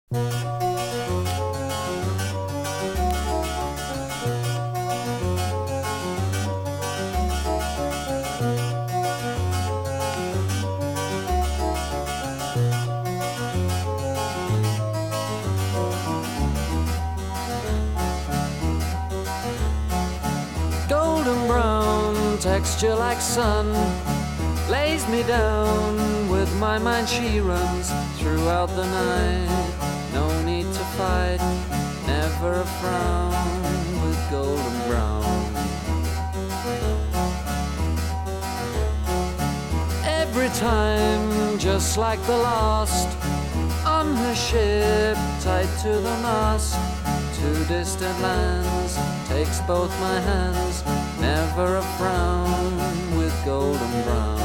Golden brown, texture like sun, lays me down. With my mind she runs throughout the night. No need to fight, never a frown with golden brown. Every time, just like the last, on her ship, tied to the mast, to distant lands, takes both my hands, never a frown with golden brown.